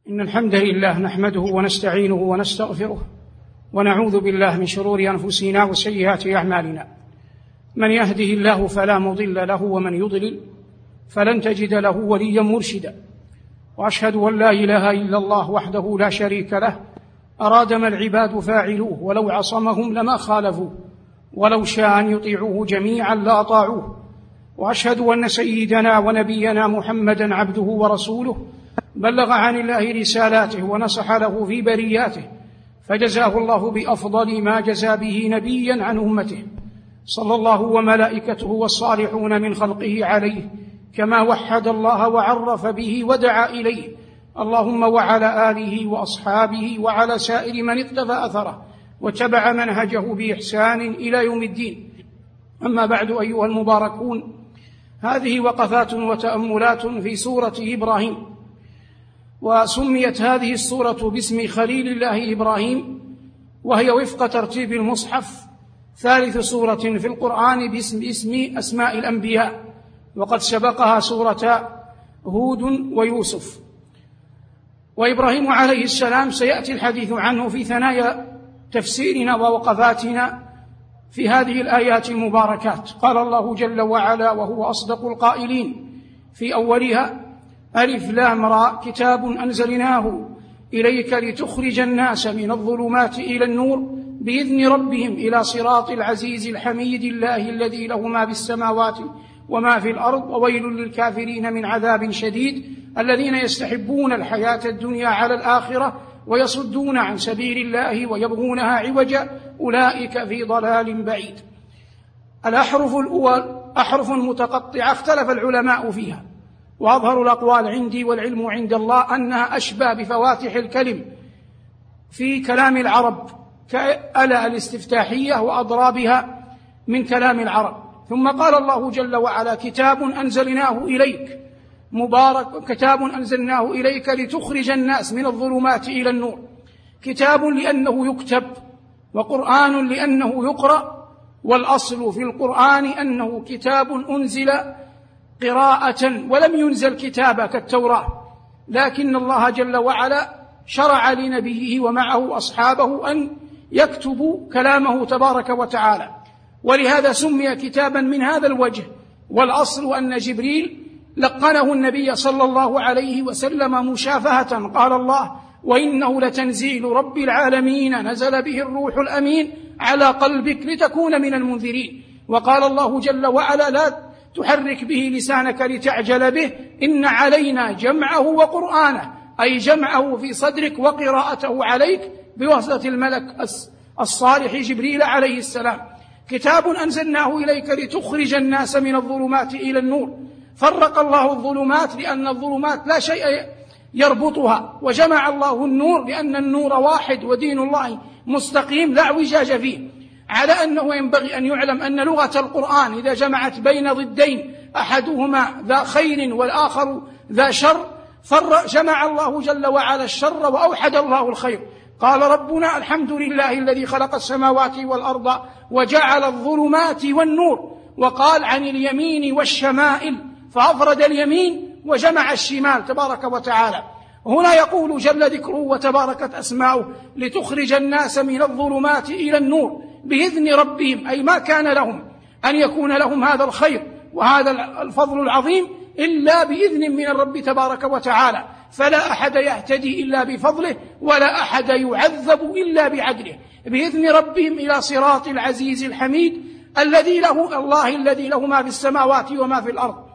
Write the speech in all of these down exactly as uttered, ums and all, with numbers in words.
إن الحمد لله نحمده ونستعينه ونستغفره ونعوذ بالله من شرور أنفسنا وسيئات أعمالنا. من يهده الله فلا مضل له ومن يضلل فلن تجد له وليا مرشدا. وأشهد أن لا إله إلا الله وحده لا شريك له أراد ما العباد فاعلوه ولو عصمهم لما خالفوه ولو شاء أن يطيعوه جميعا لأطاعوه. وأشهد أن سيدنا ونبينا محمدا عبده ورسوله بلغ عن الله رسالاته ونصح له في برياته فجزاه الله بأفضل ما جزى به نبيا عن أمته صلى الله وملائكته والصالحون من خلقه عليه كما وحد الله وعرف به ودعا إليه. اللهم وعلى آله وأصحابه وعلى سائر من اقتفى أثره واتبع منهجه بإحسان إلى يوم الدين. أما بعد أيها المباركون، هذه وقفات وتأملات في سورة إبراهيم، وسميت هذه السورة باسم خليل الله إبراهيم، وهي وفق ترتيب المصحف ثالث سورة في القرآن باسم اسم أسماء الأنبياء، وقد سبقها سورة هود ويوسف. وإبراهيم عليه السلام سيأتي الحديث عنه في ثنايا تفسيرنا ووقفاتنا في هذه الآيات المباركات. قال الله جل وعلا وهو أصدق القائلين في أولها: ألف لام را كتاب أنزلناه إليك لتخرج الناس من الظلمات إلى النور بإذن ربهم إلى صراط العزيز الحميد الله الذي له ما في السماوات وما في الأرض وويل للكافرين من عذاب شديد الذين يستحبون الحياة الدنيا على الآخرة ويصدون عن سبيل الله ويبغونها عوجا أولئك في ضلال بعيد. الأحرف الأول أحرف متقطعة اختلف العلماء فيها، وأظهر الأقوال عندي والعلم عند الله أنها أشبه بفواتح الكلم في كلام العرب كألا الاستفتاحية وأضرابها من كلام العرب. ثم قال الله جل وعلا: كتاب أنزلناه إليك مبارك كتاب أنزلناه إليك لتخرج الناس من الظلمات إلى النور. كتاب لأنه يكتب، وقرآن لأنه يقرأ، والأصل في القرآن أنه كتاب أنزل قراءة ولم ينزل كتابا كالتوراة، لكن الله جل وعلا شرع لنبيه ومعه أصحابه أن يكتبوا كلامه تبارك وتعالى، ولهذا سمي كتابا من هذا الوجه. والأصل أن جبريل لقنه النبي صلى الله عليه وسلم مشافهة. قال الله: وإنه لتنزيل رب العالمين نزل به الروح الأمين على قلبك لتكون من المنذرين. وقال الله جل وعلا: لا تحرك به لسانك لتعجل به إن علينا جمعه وقرآنه، أي جمعه في صدرك وقراءته عليك بواسطة الملك الصالح جبريل عليه السلام. كتاب أنزلناه إليك لتخرج الناس من الظلمات إلى النور. فرق الله الظلمات لأن الظلمات لا شيء يربطها، وجمع الله النور لأن النور واحد ودين الله مستقيم لا اعوجاج فيه. على أنه ينبغي أن يعلم أن لغة القرآن إذا جمعت بين ضدين أحدهما ذا خير والآخر ذا شر جمع الله جل وعلا الشر وأوحد الله الخير. قال ربنا: الحمد لله الذي خلق السماوات والأرض وجعل الظلمات والنور. وقال عن اليمين والشمائل فأفرد اليمين وجمع الشمال تبارك وتعالى. هنا يقول جل ذكره وتباركت أسماؤه: لتخرج الناس من الظلمات إلى النور بإذن ربهم، أي ما كان لهم أن يكون لهم هذا الخير وهذا الفضل العظيم إلا بإذن من الرب تبارك وتعالى، فلا أحد يهتدي إلا بفضله ولا أحد يعذب إلا بعدله. بإذن ربهم إلى صراط العزيز الحميد الذي له الله الذي له ما في السماوات وما في الأرض.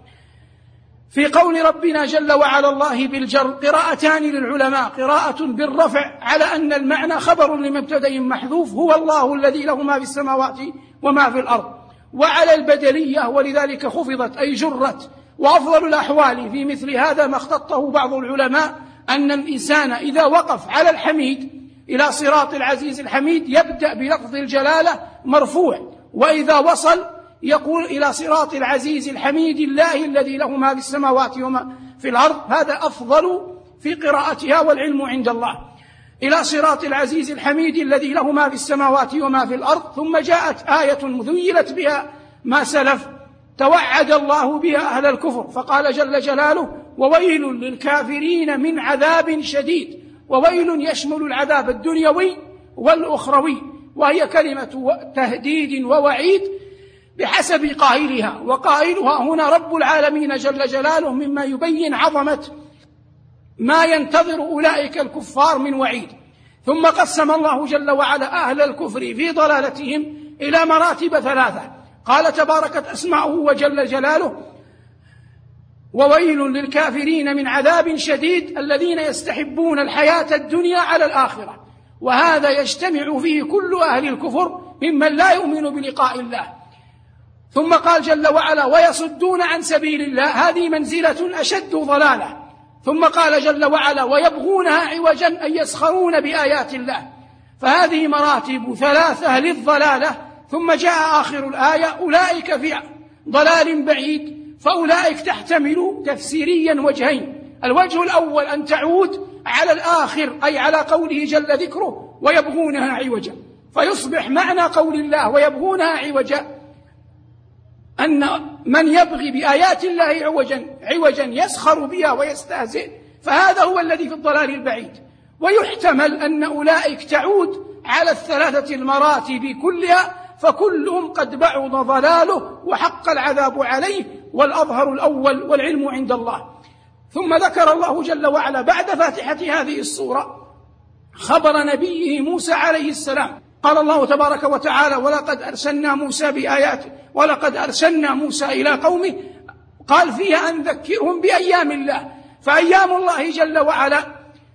في قول ربنا جل وعلا الله بالجر قراءتان للعلماء: قراءة بالرفع على أن المعنى خبر لمبتدأ محذوف هو الله الذي له ما في السماوات وما في الأرض، وعلى البدلية ولذلك خفضت أي جرت. وأفضل الأحوال في مثل هذا ما اختطه بعض العلماء أن الإنسان إذا وقف على الحميد إلى صراط العزيز الحميد يبدأ بلفظ الجلالة مرفوع، وإذا وصل يقول إلى صراط العزيز الحميد الله الذي له ما في السماوات وما في الأرض. هذا أفضل في قراءتها والعلم عند الله. إلى صراط العزيز الحميد الذي له ما في السماوات وما في الأرض. ثم جاءت آية مذيلت بها ما سلف توعد الله بها أهل الكفر، فقال جل جلاله: وويل للكافرين من عذاب شديد. وويل يشمل العذاب الدنيوي والأخروي، وهي كلمة تهديد ووعيد بحسب قائلها، وقائلها هنا رب العالمين جل جلاله، مما يبين عظمة ما ينتظر أولئك الكفار من وعيد. ثم قسم الله جل وعلا أهل الكفر في ضلالتهم إلى مراتب ثلاثة. قال تباركت أسماؤه وجل جلاله: وويل للكافرين من عذاب شديد الذين يستحبون الحياة الدنيا على الآخرة. وهذا يجتمع فيه كل أهل الكفر ممن لا يؤمن بلقاء الله. ثم قال جل وعلا: ويصدون عن سبيل الله، هذه منزلة أشد ضلالة. ثم قال جل وعلا: ويبغونها عوجا، أي يسخرون بآيات الله. فهذه مراتب ثلاثة للضلالة. ثم جاء آخر الآية: أولئك في ضلال بعيد. فأولئك تحتمل تفسيريا وجهين: الوجه الأول أن تعود على الآخر، أي على قوله جل ذكره: ويبغونها عوجا، فيصبح معنى قول الله ويبغونها عوجا أن من يبغي بآيات الله عوجا عوجا يسخر بها ويستهزئ، فهذا هو الذي في الضلال البعيد. ويحتمل أن أولئك تعود على الثلاثة المراتب كلها، فكلهم قد بعض ضلاله وحق العذاب عليه، والأظهر الأول والعلم عند الله. ثم ذكر الله جل وعلا بعد فاتحة هذه السورة خبر نبيه موسى عليه السلام. قال الله تبارك وتعالى: ولقد أرسلنا موسى بآيات ولقد أرسلنا موسى إلى قومه، قال فيها أن ذكرهم بأيام الله. فأيام الله جل وعلا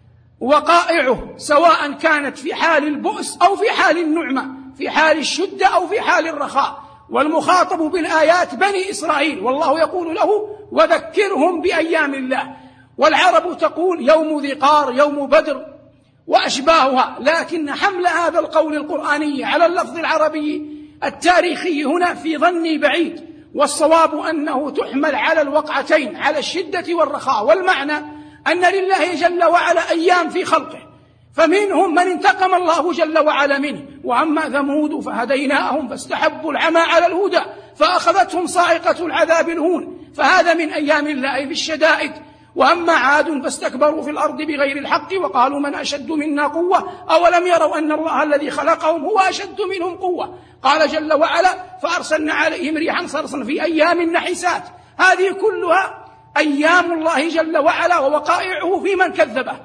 وقائعه، سواء كانت في حال البؤس أو في حال النعمة، في حال الشدة أو في حال الرخاء. والمخاطب بالآيات بني إسرائيل، والله يقول له: وذكرهم بأيام الله. والعرب تقول يوم ذي قار، يوم بدر وأشباهها، لكن حمل هذا القول القرآني على اللفظ العربي التاريخي هنا في ظني بعيد، والصواب أنه تحمل على الوقعتين، على الشدة والرخاء. والمعنى أن لله جل وعلا أيام في خلقه، فمنهم من انتقم الله جل وعلا منه. وأما ثمود فهديناهم فاستحبوا العمى على الهدى فأخذتهم صاعقة العذاب الهون، فهذا من أيام الله في الشدائد. وأما عاد فاستكبروا في الأرض بغير الحق وقالوا من أشد منا قوة أولم يروا أن الله الذي خلقهم هو أشد منهم قوة. قال جل وعلا: فأرسلنا عليهم ريحا صرصرا في أيام نحسات. هذه كلها أيام الله جل وعلا ووقائعه في من كذبه،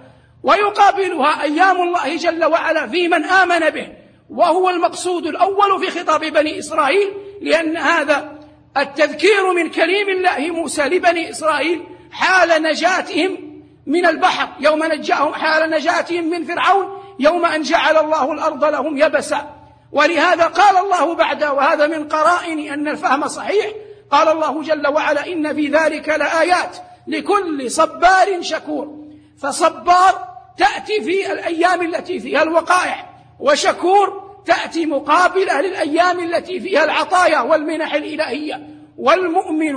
ويقابلها أيام الله جل وعلا في من آمن به، وهو المقصود الأول في خطاب بني إسرائيل، لأن هذا التذكير من كريم الله موسى لبني إسرائيل حال نجاتهم من البحر، يوم نجاهم، حال نجاتهم من فرعون، يوم أن جعل الله الأرض لهم يبسا. ولهذا قال الله بعد، وهذا من قرائن أن الفهم صحيح، قال الله جل وعلا: إن في ذلك لآيات لكل صبار شكور. فصبار تأتي في الأيام التي فيها الوقائع، وشكور تأتي مقابلة للأيام التي فيها العطايا والمنح الإلهية. والمؤمن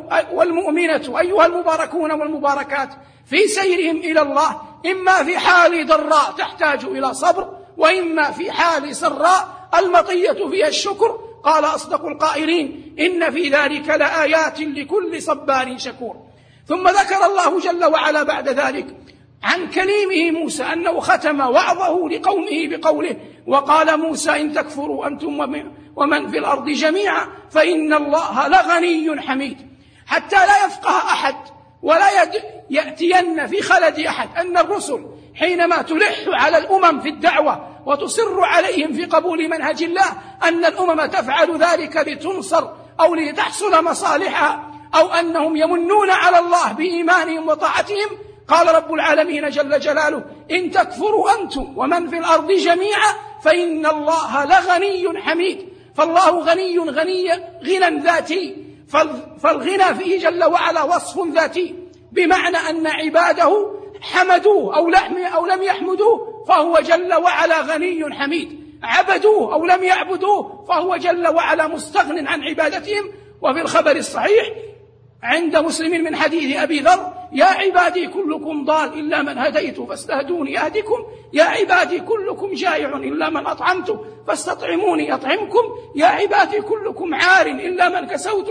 والمؤمنة أيها المباركون والمباركات في سيرهم إلى الله، إما في حال ضراء تحتاج إلى صبر، وإما في حال سراء المطية فيها الشكر. قال أصدق القائلين: إن في ذلك لآيات لكل صبار شكور. ثم ذكر الله جل وعلا بعد ذلك عن كليمه موسى أنه ختم وعظه لقومه بقوله: وقال موسى إن تكفروا أنتم ومن في الأرض جميعا فإن الله لغني حميد. حتى لا يفقه أحد ولا يأتين في خلد أحد أن الرسل حينما تلح على الأمم في الدعوة وتصر عليهم في قبول منهج الله، أن الأمم تفعل ذلك لتنصر أو لتحصل مصالحها، أو أنهم يمنون على الله بإيمانهم وطاعتهم. قال رب العالمين جل جلاله: إن تكفروا أنتم ومن في الأرض جميعا فإن الله لغني حميد. فالله غني غني غنى ذاتي، فالغنى فيه جل وعلا وصف ذاتي، بمعنى أن عباده حمدوه أو لم يحمدوه فهو جل وعلا غني حميد، عبدوه أو لم يعبدوه فهو جل وعلا مستغن عن عبادتهم. وفي الخبر الصحيح عند مسلم من حديث أبي ذر: يا عبادي كلكم ضال إلا من هديت فاستهدوني أهدكم، يا عبادي كلكم جائع إلا من أطعمته فاستطعموني أطعمكم، يا عبادي كلكم عار إلا من كسوته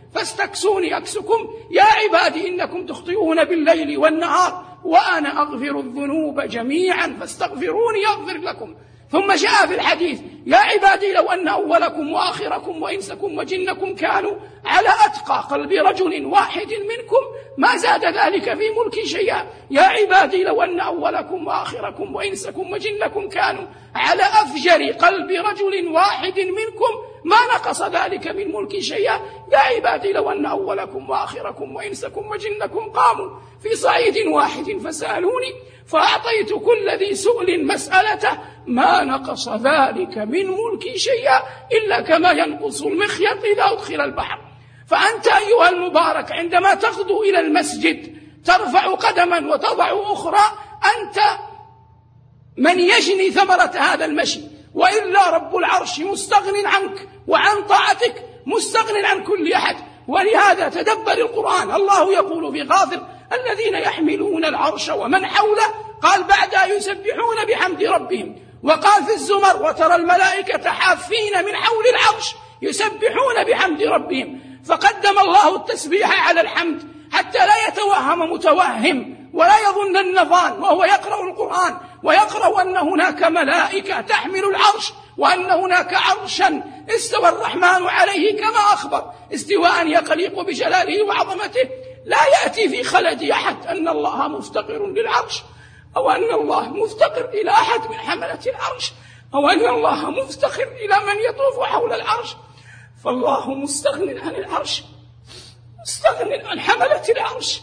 فاستكسوني أكسكم. يا عبادي إنكم تخطئون بالليل والنهار وأنا أغفر الذنوب جميعا فاستغفروني أغفر لكم. ثم جاء في الحديث: يا عبادي لو أن أولكم وآخركم وإنسكم وجنكم كانوا على أتقى قلب رجل واحد منكم ما زاد ذلك في ملكي شيئا. يا عبادي لو أن أولكم وآخركم وإنسكم وجنكم كانوا على أفجر قلب رجل واحد منكم ما نقص ذلك من ملكي شيئا. يا عبادي لو أن أولكم وآخركم وإنسكم وجنكم قاموا في صعيد واحد فسألوني فأعطيت كل ذي سؤل مسألته ما نقص ذلك من ملكي شيئا إلا كما ينقص المخيط إذا أدخل البحر. فأنت أيها المبارك عندما تغدو إلى المسجد ترفع قدما وتضع أخرى، أنت من يجني ثمرة هذا المشي، وإلا رب العرش مستغن عنك وعن طاعتك، مستغن عن كل أحد. ولهذا تدبر القرآن، الله يقول في غافر: الذين يحملون العرش ومن حوله، قال بعدها يسبحون بحمد ربهم. وقال في الزمر: وترى الملائكة حافين من حول العرش يسبحون بحمد ربهم. فقدم الله التسبيح على الحمد حتى لا يتوهم متوهم ولا يظن النظان وهو يقرأ القرآن ويقرأ أن هناك ملائكة تحمل العرش وأن هناك عرشا استوى الرحمن عليه كما أخبر استواء يقليق بجلاله وعظمته. لا يأتي في خلد أحد أن الله مفتقر للعرش، أو أن الله مفتقر إلى أحد من حملة العرش، أو أن الله مفتقر إلى من يطوف حول العرش. فالله مستغن عن العرش، مستغن عن حملة العرش.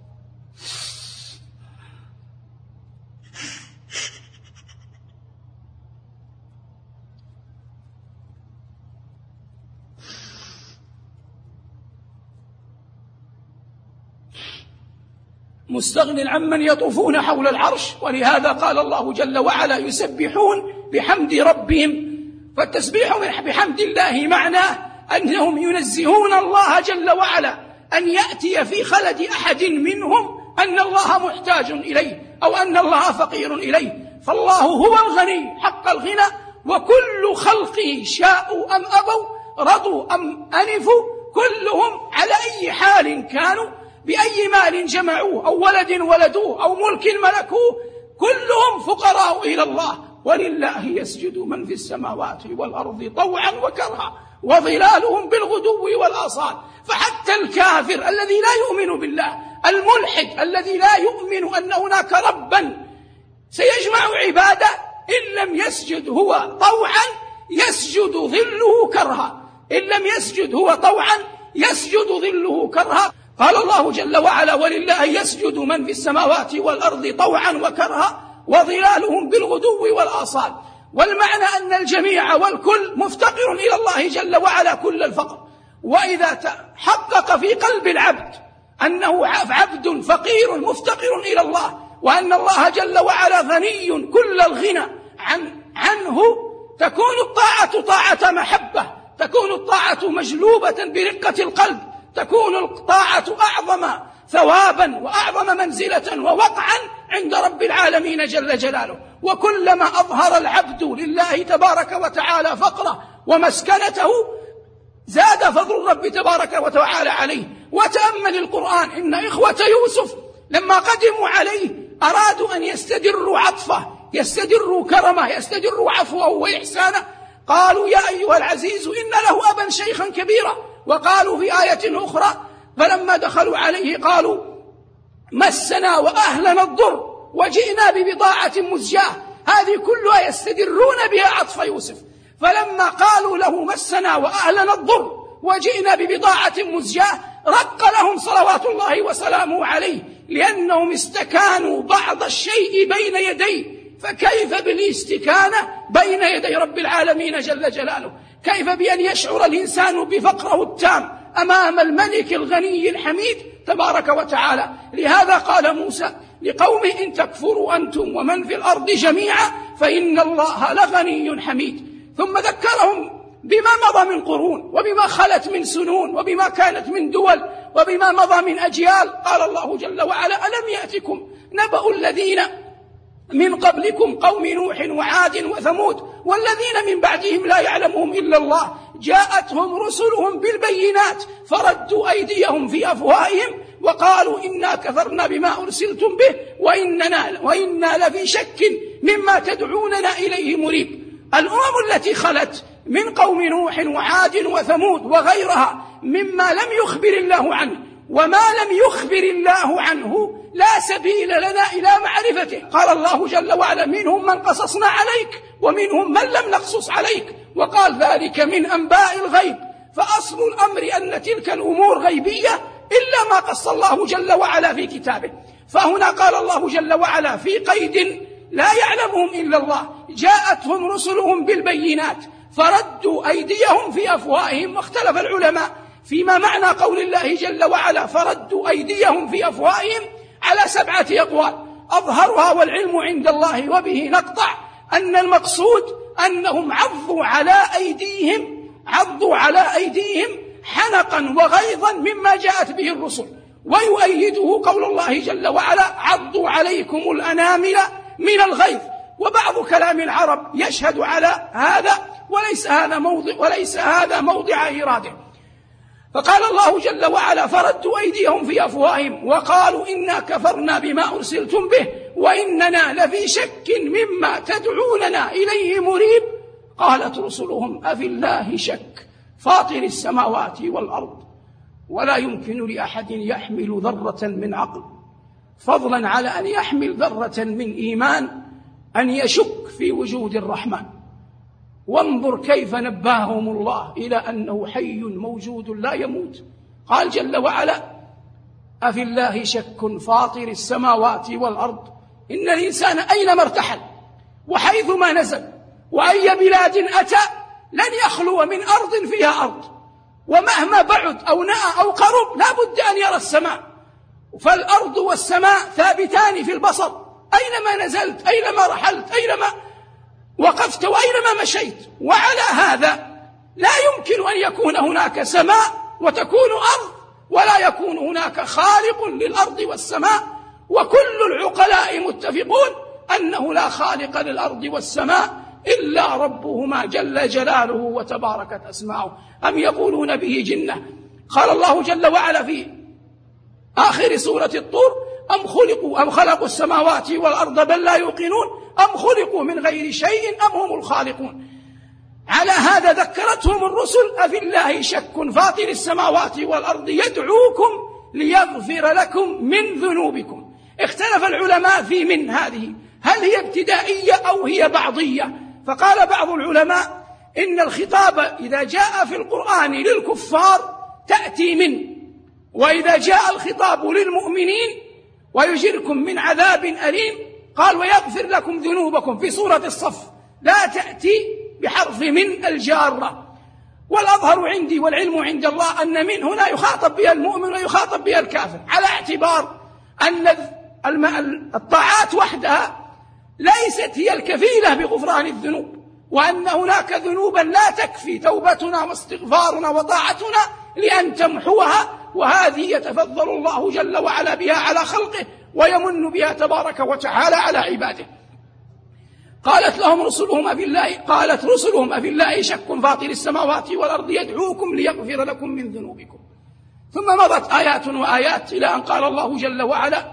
مستغن عمن يطوفون حول العرش. ولهذا قال الله جل وعلا: يسبحون بحمد ربهم. فالتسبيح بحمد الله معناه أنهم ينزهون الله جل وعلا أن يأتي في خلد أحد منهم أن الله محتاج إليه أو أن الله فقير إليه. فالله هو الغني حق الغنى، وكل خلقه شاءوا أم أبوا، رضوا أم أنفوا، كلهم على أي حال كانوا، بأي مال جمعوه أو ولد ولدوه أو ملك ملكوه، كلهم فقراء إلى الله. ولله يسجد من في السماوات والأرض طوعا وكرها وظلالهم بالغدو والآصال. فحتى الكافر الذي لا يؤمن بالله، الملحد الذي لا يؤمن أن هناك ربا سيجمع عباده، إن لم يسجد هو طوعا يسجد ظله كرها، إن لم يسجد هو طوعا يسجد ظله كرها. قال الله جل وعلا: ولله يسجد من في السماوات والأرض طوعا وكرها وظلالهم بالغدو والآصال. والمعنى أن الجميع والكل مفتقر إلى الله جل وعلا كل الفقر. وإذا تحقق في قلب العبد أنه عبد فقير مفتقر إلى الله، وأن الله جل وعلا غني كل الغنى عن عنه، تكون الطاعة طاعة محبة، تكون الطاعة مجلوبة برقة القلب، تكون الطاعة أعظم ثوابا وأعظم منزلة ووقعا عند رب العالمين جل جلاله. وكلما أظهر العبد لله تبارك وتعالى فقره ومسكنته زاد فضل الرب تبارك وتعالى عليه. وتأمل القرآن إن إخوة يوسف لما قدموا عليه أرادوا أن يستدروا عطفه، يستدروا كرمه، يستدروا عفوه وإحسانه. قالوا: يا أيها العزيز إن له أبا شيخا كبيرا. وقالوا في آية أخرى: فلما دخلوا عليه قالوا: مسنا وأهلنا الضر وجئنا ببضاعة مزجاة. هذه كلها يستدرون بها عطف يوسف. فلما قالوا له: مسنا وأهلنا الضر وجئنا ببضاعة مزجاة، رق لهم صلوات الله وسلامه عليه، لأنهم استكانوا بعض الشيء بين يديه. فكيف بالاستكانة بين يدي رب العالمين جل جلاله؟ كيف بأن يشعر الإنسان بفقره التام أمام الملك الغني الحميد تبارك وتعالى؟ لهذا قال موسى لقومه: إن تكفروا أنتم ومن في الأرض جميعا فإن الله لغني حميد. ثم ذكرهم بما مضى من قرون وبما خلت من سنون وبما كانت من دول وبما مضى من أجيال. قال الله جل وعلا: ألم يأتكم نبأ الذين من قبلكم قوم نوح وعاد وثمود والذين من بعدهم لا يعلمهم إلا الله جاءتهم رسلهم بالبينات فردوا أيديهم في أفواههم وقالوا إنا كفرنا بما أرسلتم به وإننا, وإنا لفي شك مما تدعوننا إليه مريب. الأمم التي خلت من قوم نوح وعاد وثمود وغيرها مما لم يخبر الله عنه، وما لم يخبر الله عنه لا سبيل لنا إلى معرفته. قال الله جل وعلا منهم من قصصنا عليك ومنهم من لم نقصص عليك، وقال ذلك من أنباء الغيب. فأصل الأمر أن تلك الأمور غيبية إلا ما قص الله جل وعلا في كتابه. فهنا قال الله جل وعلا في قيد لا يعلمهم إلا الله جاءتهم رسلهم بالبينات فردوا أيديهم في أفواههم. واختلف العلماء فيما معنى قول الله جل وعلا فردوا أيديهم في أفواههم على سبعة أقوال، أظهرها والعلم عند الله وبه نقطع أن المقصود أنهم عضوا على أيديهم عضوا على أيديهم حنقا وغيظا مما جاءت به الرسل. ويؤيده قول الله جل وعلا عضوا عليكم الأنامل من الغيظ. وبعض كلام العرب يشهد على هذا وليس هذا موضع وليس هذا موضع إراده. فقال الله جل وعلا فردوا أيديهم في أفواههم وقالوا إنا كفرنا بما أرسلتم به وإننا لفي شك مما تدعوننا إليه مريب. قالت رسلهم أفي الله شك فاطر السماوات والأرض ولا يمكن لأحد يحمل ذرة من عقل فضلا على أن يحمل ذرة من إيمان أن يشك في وجود الرحمن. وانظر كيف نباهم الله إلى أنه حي موجود لا يموت. قال جل وعلا أفي الله شك فاطر السماوات والأرض. إن الإنسان أينما ارتحل وحيثما نزل وأي بلاد أتى لن يخلو من أرض فيها أرض، ومهما بعد أو نأى أو قرب لا بد أن يرى السماء. فالأرض والسماء ثابتان في البصر أينما نزلت أينما رحلت أينما وقفت وأينما مشيت. وعلى هذا لا يمكن أن يكون هناك سماء وتكون أرض ولا يكون هناك خالق للأرض والسماء، وكل العقلاء متفقون أنه لا خالق للأرض والسماء إلا ربهما جل جلاله وتباركت أسماؤه. أم يقولون به جنة. قال الله جل وعلا في آخر سورة الطور أم خلقوا أم خلقوا السماوات والأرض بل لا يوقنون أم خلقوا من غير شيء أم هم الخالقون. على هذا ذكرتهم الرسل أفي الله شك فاطر السماوات والأرض يدعوكم ليغفر لكم من ذنوبكم. اختلف العلماء في من هذه، هل هي ابتدائية أو هي بعضية؟ فقال بعض العلماء إن الخطاب إذا جاء في القرآن للكفار تأتي من، وإذا جاء الخطاب للمؤمنين ويجركم من عذاب أليم قال ويغفر لكم ذنوبكم في سورة الصف لا تأتي بحرف من الجارة. والأظهر عندي والعلم عند الله أن من هنا يخاطب بها المؤمن ويخاطب بها الكافر، على اعتبار أن الطاعات وحدها ليست هي الكفيلة بغفران الذنوب، وأن هناك ذنوبا لا تكفي توبتنا واستغفارنا وطاعتنا لأن تمحوها، وهذه يتفضل الله جل وعلا بها على خلقه ويمن بها تبارك وتعالى على عباده. قالت لهم رسلهم أفي الله قالت رسلهم أفي الله شك فاطر السماوات والأرض يدعوكم ليغفر لكم من ذنوبكم. ثم مضت آيات وآيات إلى أن قال الله جل وعلا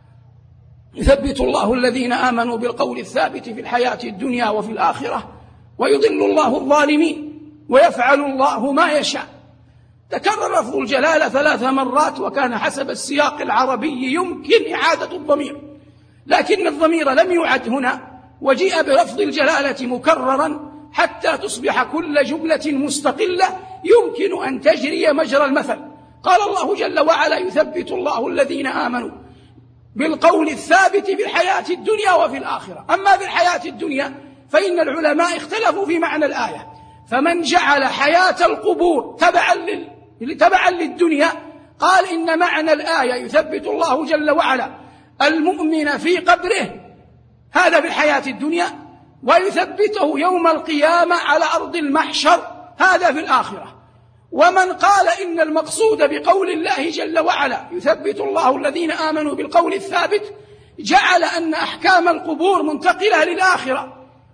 يثبت الله الذين آمنوا بالقول الثابت في الحياة الدنيا وفي الآخرة ويضل الله الظالمين ويفعل الله ما يشاء. تكرر لفظ الجلالة ثلاث مرات، وكان حسب السياق العربي يمكن إعادة الضمير، لكن الضمير لم يعد هنا، وجيء بلفظ الجلالة مكررا حتى تصبح كل جملة مستقلة يمكن أن تجري مجرى المثل. قال الله جل وعلا يثبت الله الذين آمنوا بالقول الثابت في الحياة الدنيا وفي الآخرة. أما في الحياة الدنيا فإن العلماء اختلفوا في معنى الآية، فمن جعل حياة القبور تبعا لل... تبعا للدنيا قال إن معنى الآية يثبت الله جل وعلا المؤمن في قبره، هذا في الحياة الدنيا، ويثبته يوم القيامة على أرض المحشر، هذا في الآخرة. ومن قال إن المقصود بقول الله جل وعلا يثبت الله الذين آمنوا بالقول الثابت جعل أن أحكام القبور منتقلة للآخرة،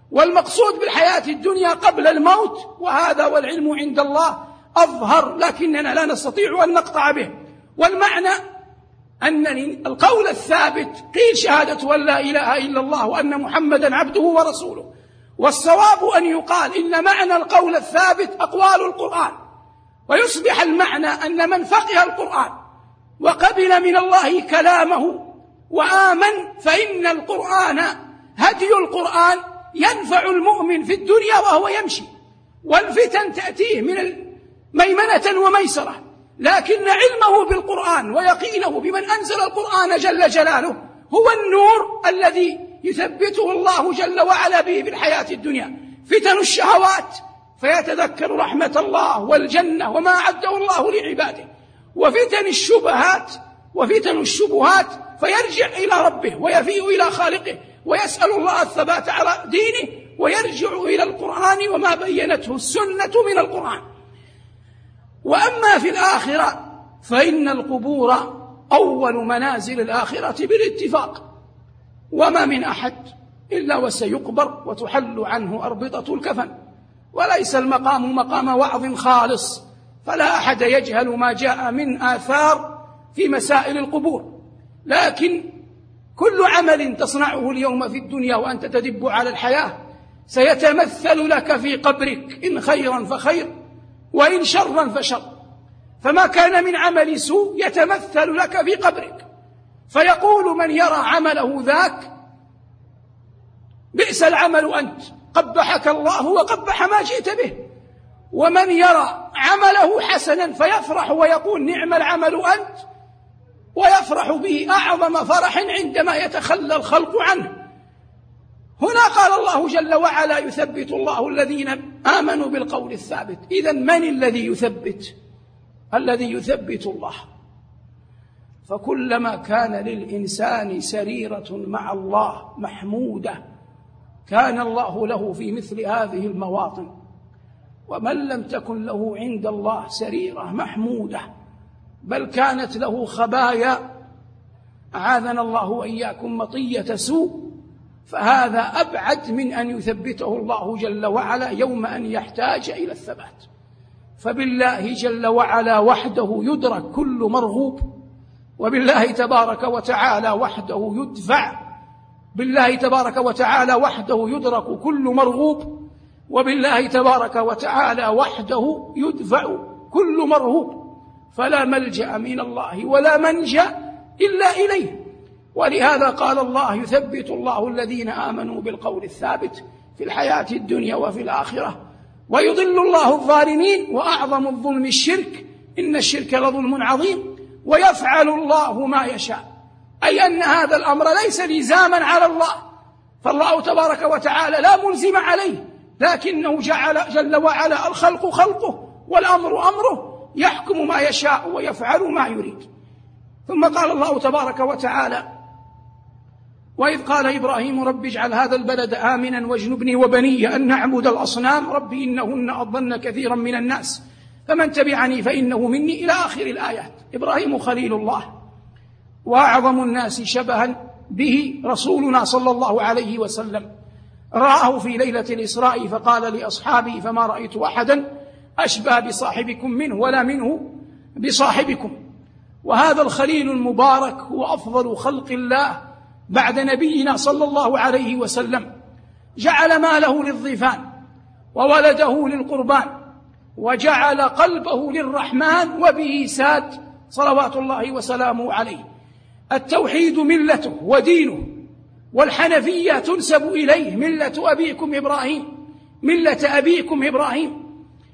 والمقصود بالحياة الدنيا قبل الموت، وهذا والعلم عند الله أظهر، لكننا لا نستطيع أن نقطع به. والمعنى أن القول الثابت قيل شهادة أن لا إله إلا الله وأن محمدا عبده ورسوله، والصواب أن يقال إن معنى القول الثابت أقوال القرآن، ويصبح المعنى أن من فقه القرآن وقبل من الله كلامه وآمن فإن القرآن هدي القرآن ينفع المؤمن في الدنيا وهو يمشي، والفتن تأتيه من ميمنة وميسرة، لكن علمه بالقرآن ويقينه بمن أنزل القرآن جل جلاله هو النور الذي يثبته الله جل وعلا به في الحياة الدنيا. فتن الشهوات فيتذكر رحمة الله والجنة وما أعده الله لعباده، وفتن الشبهات وفتن الشبهات فيرجع إلى ربه ويفيء إلى خالقه ويسأل الله الثبات على دينه، ويرجع إلى القرآن وما بينته السنة من القرآن. وأما في الآخرة فإن القبور أول منازل الآخرة بالاتفاق، وما من أحد إلا وسيقبر وتحل عنه أربطة الكفن، وليس المقام مقام وعظ خالص، فلا أحد يجهل ما جاء من آثار في مسائل القبور، لكن كل عمل تصنعه اليوم في الدنيا وأنت تدب على الحياة سيتمثل لك في قبرك، إن خيرا فخير وإن شرا فشر، فما كان من عمل سوء يتمثل لك في قبرك، فيقول من يرى عمله ذاك بئس العمل أنت، قبحك الله وقبح ما جئت به، ومن يرى عمله حسنا فيفرح ويقول نعم العمل أنت، ويفرح به أعظم فرح عندما يتخلى الخلق عنه. هنا قال الله جل وعلا يثبت الله الذين آمنوا بالقول الثابت. إذن من الذي يثبت؟ الذي يثبت الله. فكلما كان للإنسان سريرة مع الله محمودة كان الله له في مثل هذه المواطن، ومن لم تكن له عند الله سريرة محمودة بل كانت له خبايا أعاذنا الله وإياكم مطية سوء، فهذا أبعد من أن يثبته الله جل وعلا يوم أن يحتاج إلى الثبات. فبالله جل وعلا وحده يدرك كل مرغوب، وبالله تبارك وتعالى وحده يدفع، بالله تبارك وتعالى وحده يدرك كل مرغوب، وبالله تبارك وتعالى وحده يدفع كل مرهوب، فلا ملجأ من الله ولا منجأ إلا إليه. ولهذا قال الله يثبت الله الذين آمنوا بالقول الثابت في الحياة الدنيا وفي الآخرة ويضل الله الظالمين، وأعظم الظلم الشرك، إن الشرك لظلم عظيم، ويفعل الله ما يشاء، أي أن هذا الأمر ليس لزاما على الله، فالله تبارك وتعالى لا ملزم عليه، لكنه جعل جل وعلا الخلق خلقه والأمر أمره، يحكم ما يشاء ويفعل ما يريد. ثم قال الله تبارك وتعالى وإذ قال إبراهيم رب اجعل هذا البلد آمنا واجنبني وبني أن نعبد الأصنام رب إنهن أضلن كثيرا من الناس فمن تبعني فإنه مني إلى آخر الآيات. إبراهيم خليل الله، وأعظم الناس شبها به رسولنا صلى الله عليه وسلم، رآه في ليلة الإسراء فقال لأصحابه فما رأيت أحدا أشبه بصاحبكم منه ولا منه بصاحبكم. وهذا الخليل المبارك هو أفضل خلق الله بعد نبينا صلى الله عليه وسلم، جعل ماله للضيفان وولده للقربان وجعل قلبه للرحمن وبه ساد صلوات الله وسلامه عليه. التوحيد ملته ودينه، والحنفية تنسب إليه، ملة أبيكم إبراهيم، ملة أبيكم إبراهيم.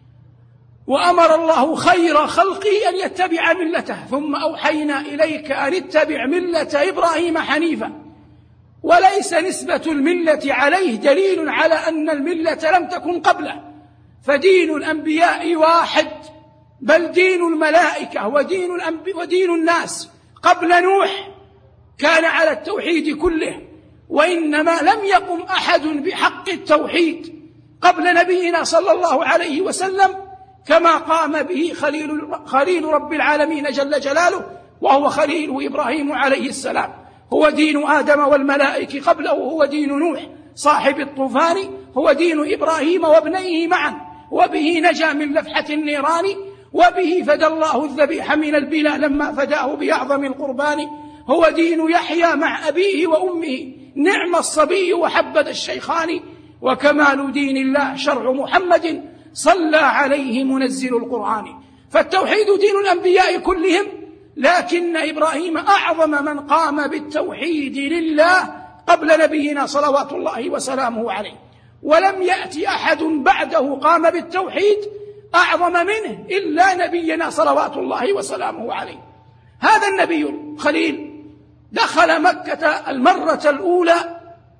وأمر الله خير خلقه أن يتبع ملته، ثم أوحينا إليك أن اتبع ملة إبراهيم حنيفا. وليس نسبة الملة عليه دليل على أن الملة لم تكن قبله، فدين الأنبياء واحد، بل دين الملائكة ودين, ودين الناس قبل نوح كان على التوحيد كله، وإنما لم يقم أحد بحق التوحيد قبل نبينا صلى الله عليه وسلم كما قام به خليل, خليل رب العالمين جل جلاله، وهو خليل إبراهيم عليه السلام. هو دين آدم والملائكة قبله، هو دين نوح صاحب الطوفان هو دين إبراهيم وابنيه معا، وبه نجا من لفحة النيران، وبه فدى الله الذبيح من البلا لما فداه بأعظم القربان. هو دين يحيى مع أبيه وأمه، نعم الصبي وحبذا الشيخان. وكمال دين الله شرع محمد صلى عليه منزل القرآن. فالتوحيد دين الأنبياء كلهم، لكن إبراهيم أعظم من قام بالتوحيد لله قبل نبينا صلوات الله وسلامه عليه، ولم يأتي أحد بعده قام بالتوحيد أعظم منه إلا نبينا صلوات الله وسلامه عليه. هذا النبي الخليل دخل مكة المرة الأولى،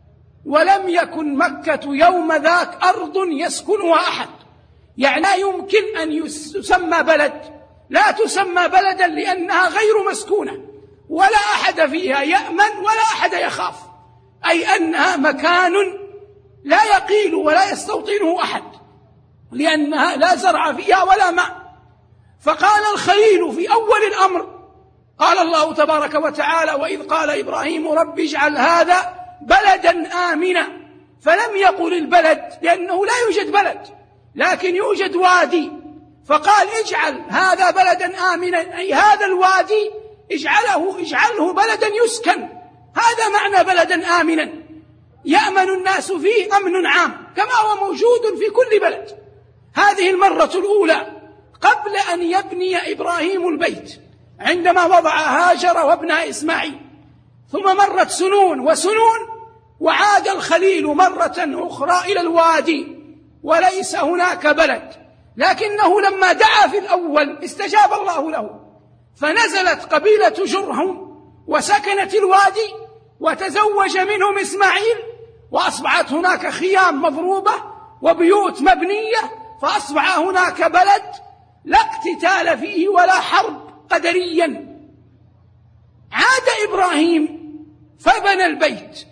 ولم يكن مكة يوم ذاك أرض يسكنها أحد، يعني لا يمكن أن يسمى بلد، لا تسمى بلدا لأنها غير مسكونة، ولا أحد فيها يأمن ولا أحد يخاف، أي أنها مكان لا يقيل ولا يستوطنه أحد، لأنها لا زرع فيها ولا ماء. فقال الخليل في أول الأمر، قال الله تبارك وتعالى: وإذ قال إبراهيم رب اجعل هذا بلدا آمنا. فلم يقل البلد لأنه لا يوجد بلد، لكن يوجد وادي، فقال اجعل هذا بلدا آمنا، أي هذا الوادي اجعله, اجعله بلدا يسكن. هذا معنى بلدا آمنا، يأمن الناس فيه أمن عام كما هو موجود في كل بلد. هذه المرة الأولى قبل أن يبني إبراهيم البيت، عندما وضع هاجر وابنها إسماعيل. ثم مرت سنون وسنون، وعاد الخليل مرة أخرى إلى الوادي، وليس هناك بلد، لكنه لما دعا في الأول استجاب الله له، فنزلت قبيلة جرهم وسكنت الوادي، وتزوج منهم إسماعيل، وأصبحت هناك خيام مضروبة وبيوت مبنية، فأصبح هناك بلد لا اقتتال فيه ولا حرب قدريا. عاد إبراهيم فبنى البيت،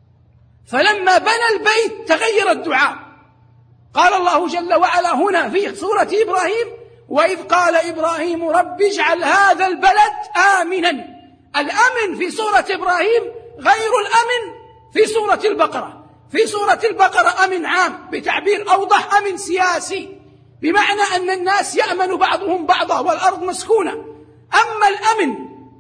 فلما بنى البيت تغير الدعاء. قال الله جل وعلا هنا في سورة إبراهيم: وإذ قال إبراهيم رب اجعل هذا البلد آمنا. الأمن في سورة إبراهيم غير الأمن في سورة البقرة. في سورة البقرة أمن عام بتعبير أوضح، أمن سياسي، بمعنى أن الناس يأمن بعضهم بعضا والأرض مسكونة. أما الأمن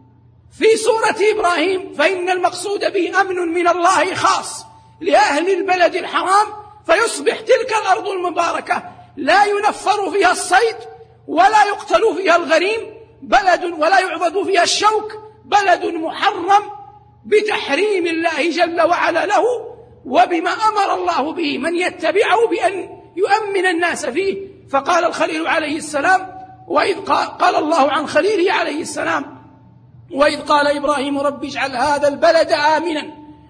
في سورة إبراهيم فإن المقصود به أمن من الله خاص لأهل البلد الحرام، فيصبح تلك الأرض المباركة لا ينفر فيها الصيد ولا يقتل فيها الغريم، بلد ولا يعضد فيها الشوك، بلد محرم بتحريم الله جل وعلا له، وبما أمر الله به من يتبعه بأن يؤمن الناس فيه. فقال الخليل عليه السلام، وإذ قال الله عن خليله عليه السلام: وإذ قال إبراهيم رب اجعل هذا البلد آمنا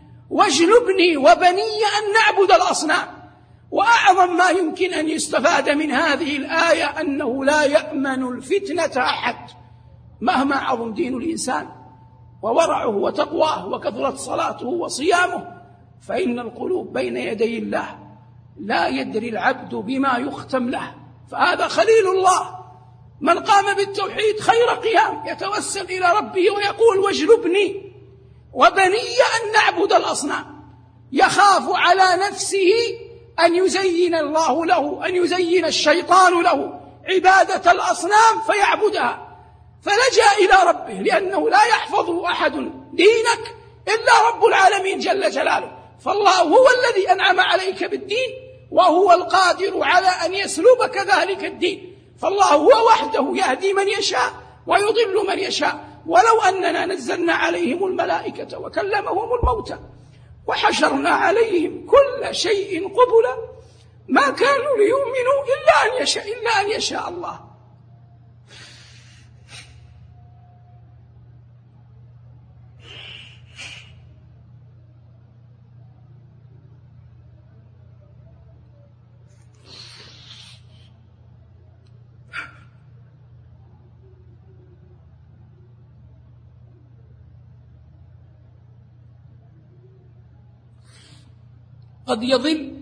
واجنبني وبني أن نعبد الأصنام. وأعظم ما يمكن أن يستفاد من هذه الآية أنه لا يأمن الفتنة أحد مهما عظم دين الإنسان وورعه وتقواه وكثرت صلاته وصيامه، فإن القلوب بين يدي الله لا يدري العبد بما يختم له. فهذا خليل الله من قام بالتوحيد خير قيام، يتوسل إلى ربه ويقول واجنبني وبني أن نعبد الأصنام، يخاف على نفسه أن يزين الله له، أن يزين الشيطان له عبادة الأصنام فيعبدها، فلجأ إلى ربه، لأنه لا يحفظ أحد دينك إلا رب العالمين جل جلاله. فالله هو الذي أنعم عليك بالدين، وهو القادر على أن يسلبك ذلك الدين. فالله هو وحده يهدي من يشاء ويضل من يشاء. ولو أننا نزلنا عليهم الملائكة وكلمهم الموتى وحشرنا عليهم كل شيء قبلا ما كانوا ليؤمنوا إلا أن يشاء إلا أن يشاء الله. قد يضل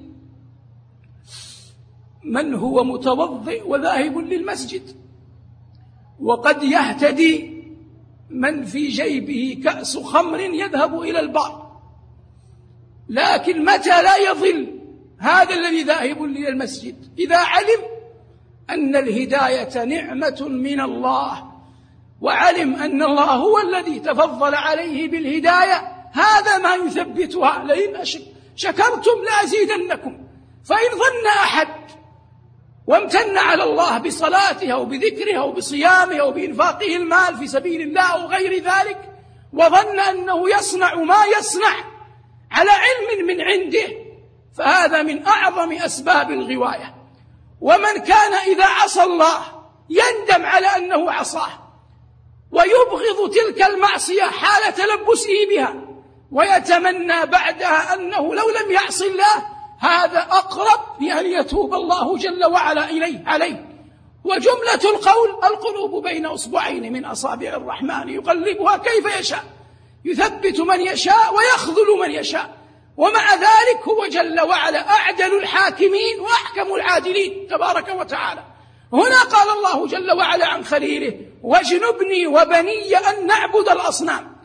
من هو متوضئ وذاهب للمسجد، وقد يهتدي من في جيبه كأس خمر يذهب إلى البار. لكن متى لا يضل هذا الذي ذاهب إلى المسجد إذا علم أن الهداية نعمة من الله، وعلم أن الله هو الذي تفضل عليه بالهداية، هذا ما يثبتها. لئن شكرتم لأزيدنكم. فإن ظن أحد وامتن على الله بصلاته أو بذكره أو بصيامه أو بإنفاقه المال في سبيل الله أو غير ذلك، وظن أنه يصنع ما يصنع على علم من عنده، فهذا من أعظم أسباب الغواية. ومن كان إذا عصى الله يندم على أنه عصاه ويبغض تلك المعصية حال تلبسه بها، ويتمنى بعدها أنه لو لم يعص الله، هذا أقرب بأن يتوب الله جل وعلا إليه عليه. وجملة القول: القلوب بين أصبعين من أصابع الرحمن يقلبها كيف يشاء، يثبت من يشاء ويخذل من يشاء، ومع ذلك هو جل وعلا أعدل الحاكمين وأحكم العادلين تبارك وتعالى. هنا قال الله جل وعلا عن خليله: واجنبني وبني أن نعبد الأصنام.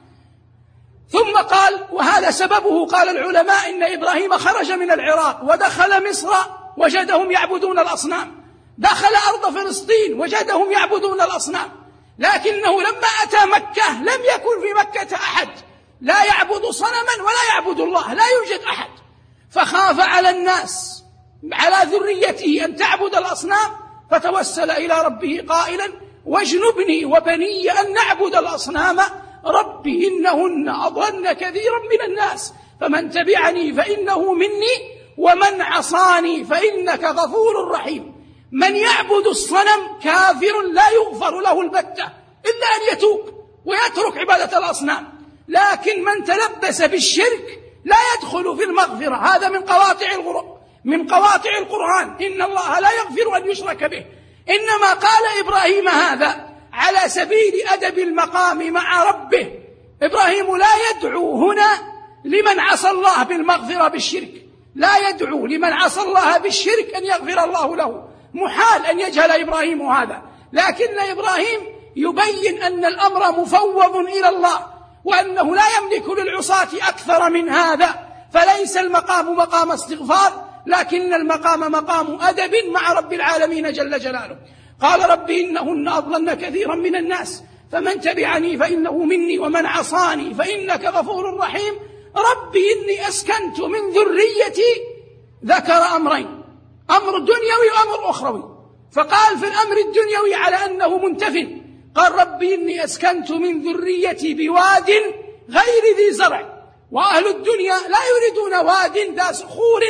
ثم قال، وهذا سببه، قال العلماء إن إبراهيم خرج من العراق ودخل مصر وجدهم يعبدون الأصنام، دخل أرض فلسطين وجدهم يعبدون الأصنام، لكنه لما أتى مكة لم يكن في مكة أحد لا يعبد صنما ولا يعبد الله، لا يوجد أحد، فخاف على الناس على ذريته أن تعبد الأصنام، فتوسل إلى ربه قائلا: واجنبني وبني أن نعبد الأصنام ربي إنهن أضلن كثيرا من الناس فمن تبعني فإنه مني ومن عصاني فإنك غفور رحيم. من يعبد الصنم كافر لا يغفر له البتة إلا أن يتوب ويترك عبادة الأصنام، لكن من تلبس بالشرك لا يدخل في المغفرة. هذا من قواطع من قواطع القرآن: إن الله لا يغفر أن يشرك به. إنما قال إبراهيم هذا على سبيل أدب المقام مع ربه. إبراهيم لا يدعو هنا لمن عصى الله بالمغفرة بالشرك، لا يدعو لمن عصى الله بالشرك أن يغفر الله له، محال أن يجهل إبراهيم هذا، لكن إبراهيم يبين أن الأمر مفوض إلى الله، وأنه لا يملك للعصاة أكثر من هذا، فليس المقام مقام استغفار، لكن المقام مقام أدب مع رب العالمين جل جلاله. قال: ربي إنهن أضلن كثيرا من الناس فمن تبعني فإنه مني ومن عصاني فإنك غفور رحيم. ربي إني أسكنت من ذريتي. ذكر أمرين: أمر دنيوي وأمر أخروي، فقال في الأمر الدنيوي على أنه منتفن، قال: ربي إني أسكنت من ذريتي بواد غير ذي زرع. وأهل الدنيا لا يريدون واد ذا صخور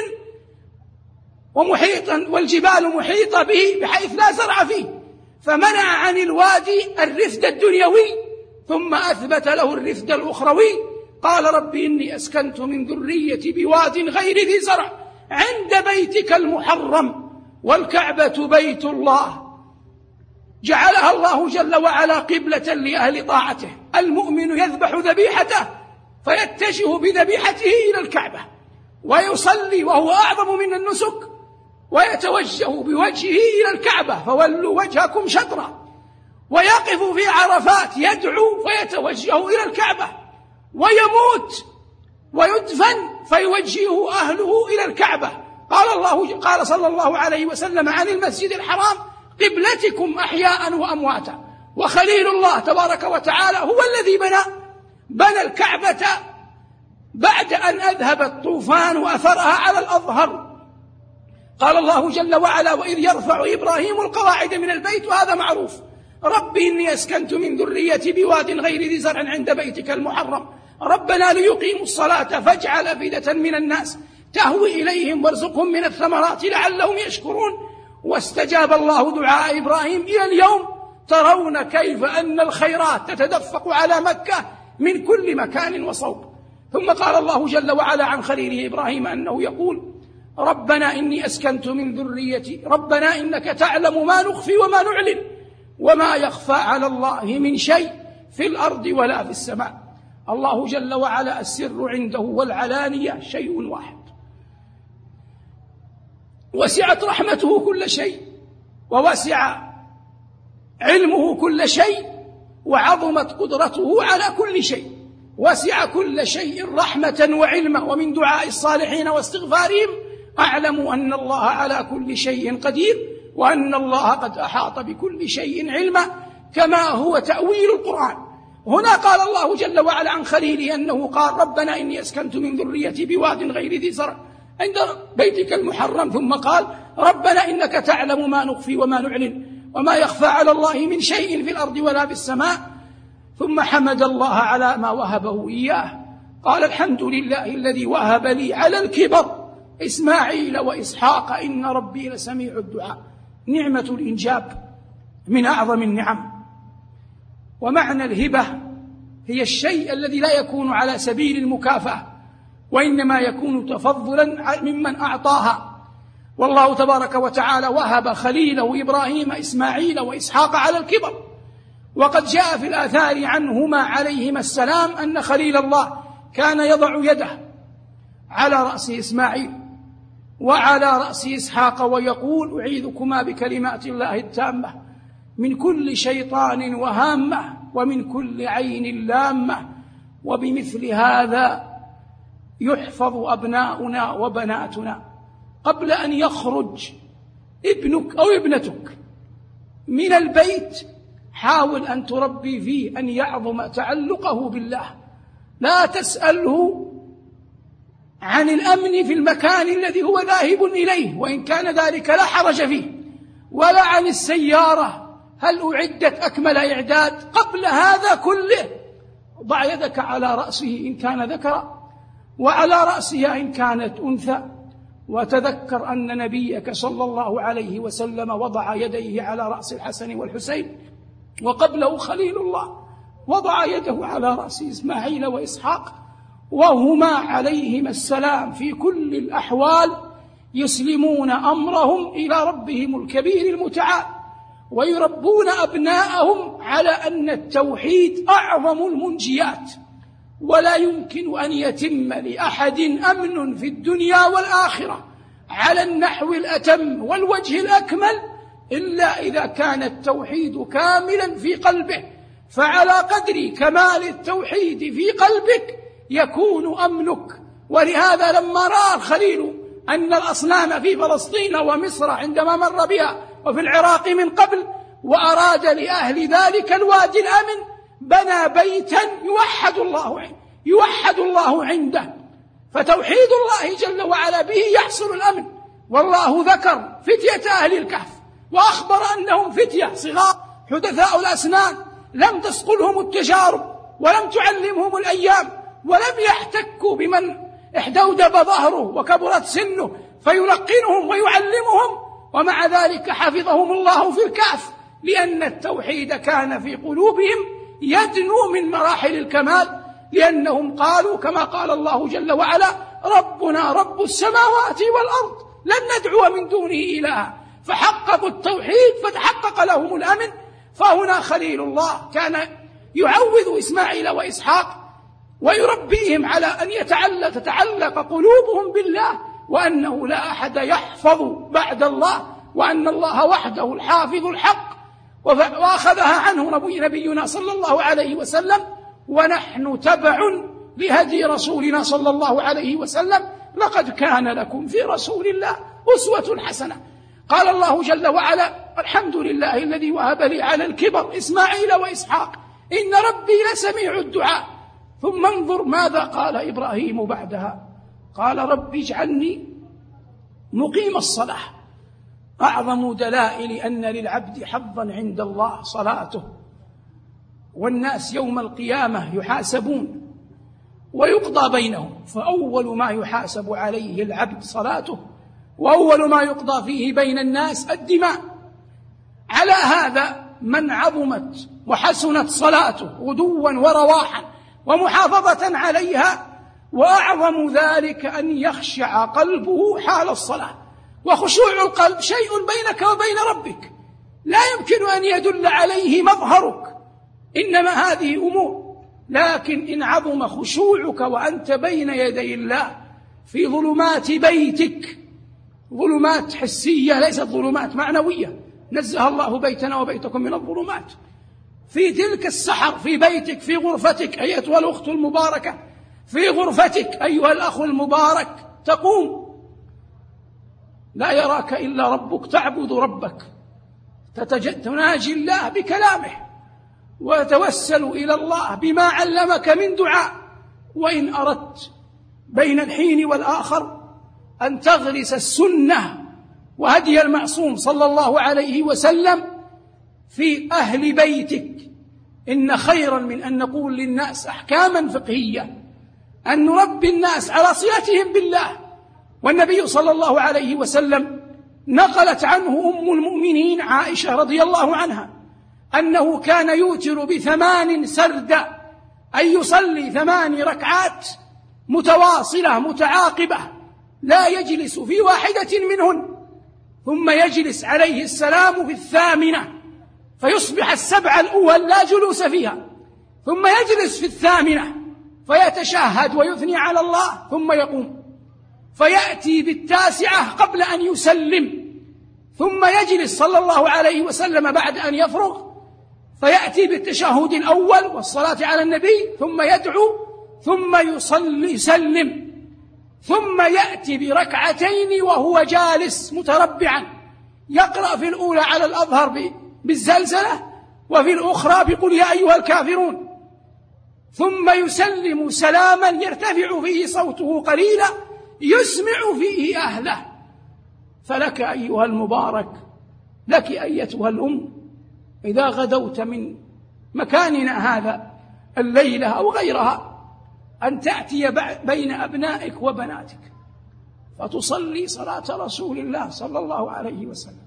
ومحيطا والجبال محيطة به بحيث لا زرع فيه، فمنع عن الوادي الرفد الدنيوي ثم أثبت له الرفد الأخروي. قال: ربي إني أسكنت من ذريتي بواد غير ذي زرع عند بيتك المحرم والكعبة بيت الله. جعلها الله جل وعلا قبلة لأهل طاعته. المؤمن يذبح ذبيحته فيتجه بذبيحته إلى الكعبة ويصلي وهو أعظم من النسك، ويتوجه بوجهه إلى الكعبة فولوا وجهكم شطرا، ويقف في عرفات يدعو فيتوجه إلى الكعبة، ويموت ويدفن فيوجهه أهله إلى الكعبة. قال الله قال صلى الله عليه وسلم عن المسجد الحرام: قبلتكم أحياء وأمواتا. وخليل الله تبارك وتعالى هو الذي بنى بنى الكعبة بعد أن أذهب الطوفان وأثرها على الأظهر. قال الله جل وعلا: وإذ يرفع إبراهيم القواعد من البيت، وهذا معروف. ربي إني أسكنت من ذريتي بواد غير ذي زرع عند بيتك المحرم ربنا ليقيموا الصلاة فاجعل أفئدة من الناس تهوي إليهم وارزقهم من الثمرات لعلهم يشكرون. واستجاب الله دعاء إبراهيم. إلى اليوم ترون كيف أن الخيرات تتدفق على مكة من كل مكان وصوب. ثم قال الله جل وعلا عن خليله إبراهيم أنه يقول: ربنا إني أسكنت من ذريتي ربنا إنك تعلم ما نخفي وما نعلن وما يخفى على الله من شيء في الأرض ولا في السماء. الله جل وعلا السر عنده والعلانية شيء واحد. وسعت رحمته كل شيء، ووسع علمه كل شيء، وعظمت قدرته على كل شيء. وسع كل شيء رحمة وعلما. ومن دعاء الصالحين واستغفارهم أعلم أن الله على كل شيء قدير، وأن الله قد أحاط بكل شيء علما، كما هو تأويل القرآن. هنا قال الله جل وعلا عن خليله أنه قال: ربنا إني أسكنت من ذريتي بواد غير ذي زرع عند بيتك المحرم، ثم قال: ربنا إنك تعلم ما نخفي وما نعلن وما يخفى على الله من شيء في الأرض ولا في السماء. ثم حمد الله على ما وهبه إياه، قال: الحمد لله الذي وهب لي على الكبر إسماعيل وإسحاق إن ربي لسميع الدعاء. نعمة الإنجاب من أعظم النعم. ومعنى الهبة هي الشيء الذي لا يكون على سبيل المكافأة، وإنما يكون تفضلا ممن أعطاها. والله تبارك وتعالى وهب خليله إبراهيم إسماعيل وإسحاق على الكبر، وقد جاء في الآثار عنهما عليهما السلام أن خليل الله كان يضع يده على رأس إسماعيل وعلى رأس إسحاق ويقول: أعيذكما بكلمات الله التامة من كل شيطان وهامة ومن كل عين لامة. وبمثل هذا يحفظ أبناؤنا وبناتنا. قبل أن يخرج ابنك أو ابنتك من البيت حاول أن تربي فيه أن يعظم تعلقه بالله. لا تسأله عن الأمن في المكان الذي هو ذاهب إليه، وإن كان ذلك لا حرج فيه، ولا عن السيارة هل أعدت أكمل إعداد. قبل هذا كله ضع يدك على رأسه إن كان ذكرا، وعلى رأسها إن كانت أنثى. وتذكر أن نبيك صلى الله عليه وسلم وضع يديه على رأس الحسن والحسين، وقبله خليل الله وضع يده على رأس إسماعيل وإسحاق، وهما عليهما السلام في كل الأحوال يسلمون أمرهم إلى ربهم الكبير المتعال، ويربون أبناءهم على أن التوحيد أعظم المنجيات، ولا يمكن أن يتم لأحد أمن في الدنيا والآخرة على النحو الأتم والوجه الأكمل إلا إذا كان التوحيد كاملا في قلبه. فعلى قدر كمال التوحيد في قلبك يكون أمنك. ولهذا لما رأى الخليل أن الأصنام في فلسطين ومصر عندما مر بها وفي العراق من قبل، وأراد لأهل ذلك الوادي الأمن، بنى بيتا يوحد الله عنده يوحد الله عنده فتوحيد الله جل وعلا به يحصل الأمن. والله ذكر فتية أهل الكهف وأخبر أنهم فتية صغار حدثاء الأسنان لم تسقلهم التجارب ولم تعلمهم الأيام، ولم يحتكوا بمن احدودب ظهره وكبرت سنه فيلقنهم ويعلمهم، ومع ذلك حفظهم الله في الكهف، لأن التوحيد كان في قلوبهم يدنو من مراحل الكمال، لأنهم قالوا كما قال الله جل وعلا: ربنا رب السماوات والأرض لن ندعو من دونه إلها. فحققوا التوحيد فتحقق لهم الأمن. فهنا خليل الله كان يعوذ إسماعيل وإسحاق ويربيهم على أن يتعلق تتعلق قلوبهم بالله، وأنه لا أحد يحفظ بعد الله، وأن الله وحده الحافظ الحق. وأخذها عنه نبينا صلى الله عليه وسلم، ونحن تبع لهدي رسولنا صلى الله عليه وسلم: لقد كان لكم في رسول الله أسوة حسنة. قال الله جل وعلا: الحمد لله الذي وهب لي على الكبر إسماعيل وإسحاق إن ربي لسميع الدعاء. ثم انظر ماذا قال إبراهيم بعدها، قال: رب اجعلني مقيم الصلاة. أعظم دلائل أن للعبد حظا عند الله صلاته. والناس يوم القيامة يحاسبون ويقضى بينهم، فأول ما يحاسب عليه العبد صلاته، وأول ما يقضى فيه بين الناس الدماء. على هذا من عظمت وحسنت صلاته غدوا ورواحا ومحافظة عليها، وأعظم ذلك أن يخشع قلبه حال الصلاة. وخشوع القلب شيء بينك وبين ربك لا يمكن أن يدل عليه مظهرك، إنما هذه أمور. لكن إن عظم خشوعك وأنت بين يدي الله في ظلمات بيتك، ظلمات حسية ليست ظلمات معنوية، نزه الله بيتنا وبيتكم من الظلمات، في تلك السحر في بيتك في غرفتك أيتها الأخت المباركة، في غرفتك أيها الأخ المبارك، تقوم لا يراك إلا ربك، تعبد ربك، تناجي الله بكلامه، وتوسل إلى الله بما علمك من دعاء. وإن أردت بين الحين والآخر أن تغرس السنة وهدي المعصوم صلى الله عليه وسلم في أهل بيتك، إن خيرا من أن نقول للناس أحكاما فقهية، أن نربي الناس على صلتهم بالله. والنبي صلى الله عليه وسلم نقلت عنه أم المؤمنين عائشة رضي الله عنها أنه كان يوتر بثمان سردا، أي يصلي ثمان ركعات متواصلة متعاقبة، لا يجلس في واحدة منهن، ثم يجلس عليه السلام في الثامنة، فيصبح السبع الأول لا جلوس فيها، ثم يجلس في الثامنة فيتشهد ويثني على الله، ثم يقوم فيأتي بالتاسعة قبل أن يسلم، ثم يجلس صلى الله عليه وسلم بعد أن يفرغ فيأتي بالتشهد الأول والصلاة على النبي، ثم يدعو، ثم يصلي يسلم، ثم يأتي بركعتين وهو جالس متربعا، يقرأ في الأولى على الأظهر بالزلزلة، وفي الأخرى بقل يا أيها الكافرون، ثم يسلم سلاما يرتفع فيه صوته قليلا يسمع فيه أهله. فلك أيها المبارك، لك أيتها الأم، إذا غدوت من مكاننا هذا الليلة أو غيرها أن تأتي بين أبنائك وبناتك فتصلي صلاة رسول الله صلى الله عليه وسلم،